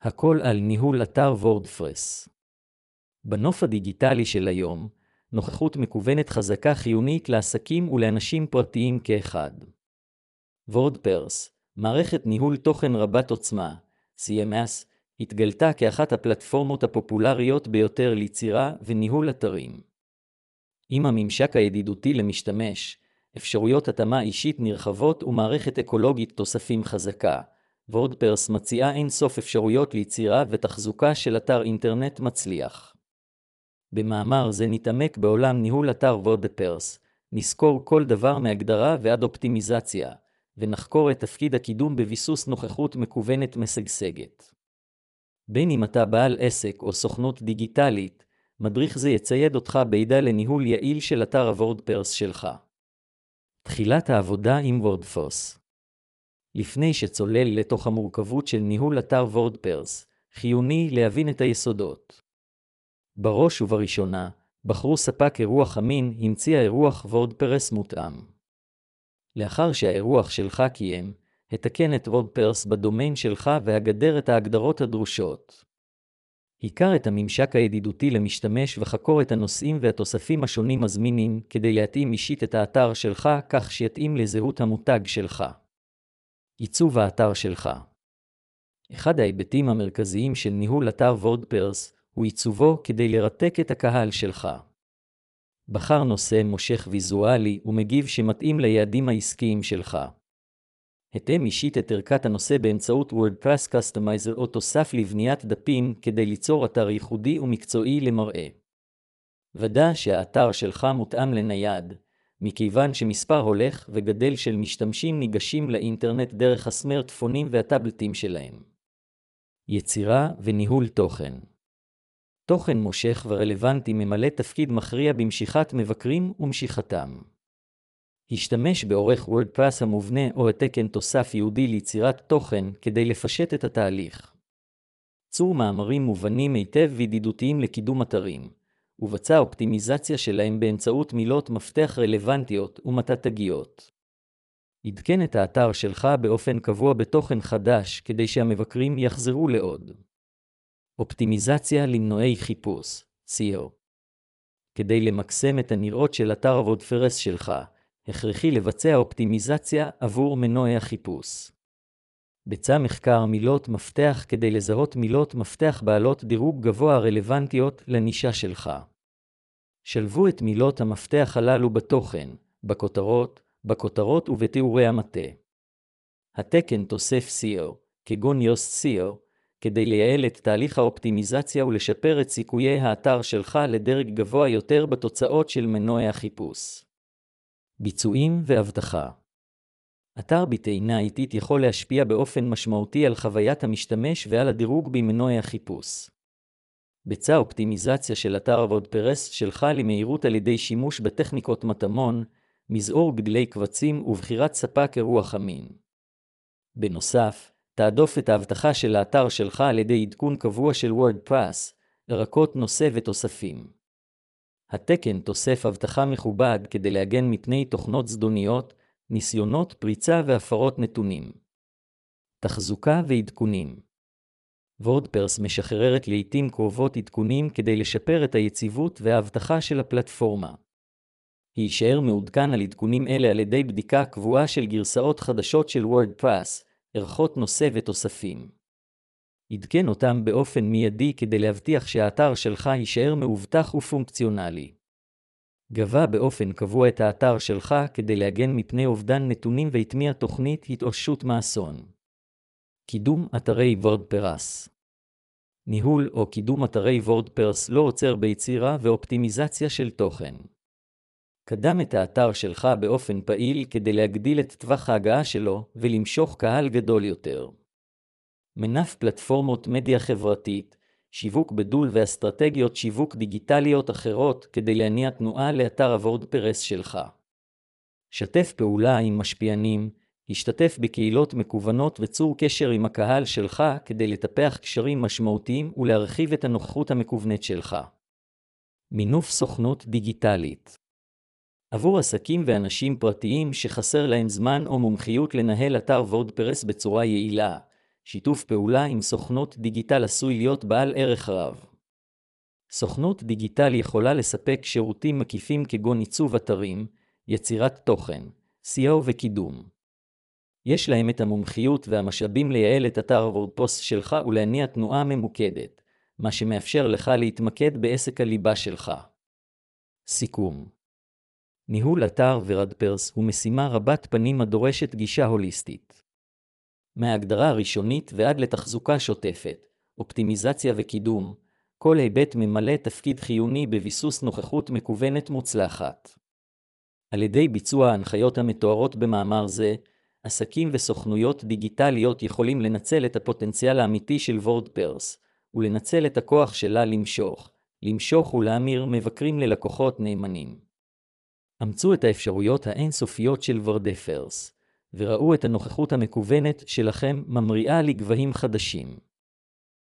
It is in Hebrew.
הכל על ניהול אתר וורדפרס. בנוף הדיגיטלי של היום, נוכחות מקוונת חזקה חיונית לעסקים ולאנשים פרטיים כאחד. וורדפרס, מערכת ניהול תוכן רבת עוצמה, CMS, התגלתה כאחת הפלטפורמות הפופולריות ביותר ליצירה וניהול אתרים. עם הממשק הידידותי למשתמש, אפשרויות התאמה אישית נרחבות ומערכת אקולוגית תוספים חזקה, וורדפרס מציעה אין סוף אפשרויות ליצירה ותחזוקה של אתר אינטרנט מצליח. במאמר זה נתעמק בעולם ניהול אתר וורדפרס, נזכור כל דבר מהגדרה ועד אופטימיזציה, ונחקור את תפקיד הקידום בביסוס נוכחות מקוונת משגשגת. בין אם אתה בעל עסק או סוכנות דיגיטלית, מדריך זה יצייד אותך בידע לניהול יעיל של אתר הוורדפרס שלך. תחילת העבודה עם וורדפרס. לפני שצולל לתוך המורכבות של ניהול אתר וורדפרס, חיוני להבין את היסודות. בראש ובראשונה, בחרו ספק אירוח אמין המציע אירוח וורדפרס מותאם. לאחר שהאירוח שלך קיים, התקן את וורדפרס בדומיין שלך והגדר את ההגדרות הדרושות. הכר את הממשק הידידותי למשתמש וחקור את הנושאים והתוספים השונים הזמינים כדי להתאים אישית את האתר שלך כך שיתאים לזהות המותג שלך. עיצוב האתר שלך. אחד ההיבטים המרכזיים של ניהול אתר וורדפרס הוא עיצובו כדי לרתק את הקהל שלך. בחר נושא מושך ויזואלי ומגיב שמתאים ליעדים העסקיים שלך. התאם אישית את ערכת הנושא באמצעות WordPress Customizer או תוסף לבניית דפים כדי ליצור אתר ייחודי ומקצועי למראה. ודא שהאתר שלך מותאם לנייד, מכיוון שמספר הולך וגדל של משתמשים ניגשים לאינטרנט דרך הסמארטפונים והטאבלטים שלהם. יצירה וניהול תוכן. תוכן מושך ורלוונטי ממלא תפקיד מכריע במשיכת מבקרים ומשיכתם. השתמש בעורך וורדפרס המובנה או התקן תוסף ייעודי ליצירת תוכן כדי לפשט את התהליך. צור מאמרים מובנים היטב וידידותיים לקידום אתרים, ובצע אופטימיזציה שלהם באמצעות מילות מפתח רלוונטיות ומטתגיות. עדכן את האתר שלך באופן קבוע בתוכן חדש כדי שהמבקרים יחזרו לעוד. אופטימיזציה למנועי חיפוש, SEO. כדי למקסם את הנראות של אתר הוורדפרס שלך, הכרחי לבצע אופטימיזציה עבור מנועי החיפוש. ביצע מחקר מילות מפתח כדי לזהות מילות מפתח בעלות דירוג גבוה רלוונטיות לנישה שלך. שלבו את מילות המפתח הללו בתוכן, בכותרות ובתיאורי המטה. התקן תוסף SEO, כגון Yoast SEO, כדי לייעל את תהליך האופטימיזציה ולשפר את סיכויי האתר שלך לדרג גבוה יותר בתוצאות של מנועי החיפוש. ביצועים ואבטחה. אתר בטעינה איטית יכול להשפיע באופן משמעותי על חוויית המשתמש ועל הדירוג במנועי החיפוש. ביצע אופטימיזציה של אתר הוורדפרס שלך למהירות על ידי שימוש בטכניקות מטמון, מזעור גדלי קבצים ובחירת ספק אירוח אמין. בנוסף, תעדוף את האבטחה של האתר שלך על ידי עדכון קבוע של וורדפרס, ערכות נושא ותוספים. התקן תוסף אבטחה מכובד כדי להגן מפני תוכנות זדוניות, ניסיונות פריצה והפרות נתונים. תחזוקה ועדכונים. וורדפרס משחררת לעתים קרובות עדכונים כדי לשפר את היציבות והאבטחה של הפלטפורמה. יישאר מעודכן על עדכונים אלה על ידי בדיקה קבועה של גרסאות חדשות של וורדפרס, ערכות נושא ותוספים. עדכן אותם באופן מיידי כדי להבטיח שהאתר שלך יישאר מאובטח ופונקציונלי. גבה באופן קבוע את האתר שלך כדי להגן מפני אובדן נתונים והטמיע תוכנית התאוששות מאסון. קידום אתרי וורדפרס. ניהול או קידום אתרי וורדפרס לא עוצר ביצירה ואופטימיזציה של תוכן. קדם את האתר שלך באופן פעיל כדי להגדיל את טווח ההגעה שלו ולמשוך קהל גדול יותר. מנף פלטפורמות מדיה חברתית, שיווק בדול ואסטרטגיות שיווק דיגיטליות אחרות כדי להניע תנועה לאתר הוורדפרס שלך. שתף פעולה עם משפיענים, השתתף בקהילות מקוונות וצור קשר עם הקהל שלך כדי לטפח קשרים משמעותיים ולהרחיב את הנוכחות המקוונת שלך. מינוף סוכנות דיגיטלית. עבור עסקים ואנשים פרטיים שחסר להם זמן או מומחיות לנהל אתר וורדפרס בצורה יעילה, שיתוף פעולה עם סוכנות דיגיטל עשוי להיות בעל ערך רב. סוכנות דיגיטל יכולה לספק שירותים מקיפים כגון עיצוב אתרים, יצירת תוכן, SEO וקידום. יש להם את המומחיות והמשאבים לייעל את אתר וורדפרס שלך ולהניע תנועה ממוקדת, מה שמאפשר לך להתמקד בעסק הליבה שלך. סיכום. ניהול אתר וורדפרס הוא משימה רבת פנים הדורשת גישה הוליסטית. מההגדרה הראשונית ועד לתחזוקה שוטפת, אופטימיזציה וקידום, כל היבט ממלא תפקיד חיוני בביסוס נוכחות מקוונת מוצלחת. על ידי ביצוע ההנחיות המתוארות במאמר זה, עסקים וסוכנויות דיגיטליות יכולים לנצל את הפוטנציאל האמיתי של וורדפרס, ולנצל את הכוח שלה למשוך ולהמיר מבקרים ללקוחות נאמנים. אמצו את האפשרויות האינסופיות של וורדפרס, וראו את הנוכחות המקוונת שלכם ממריאה לגבהים חדשים.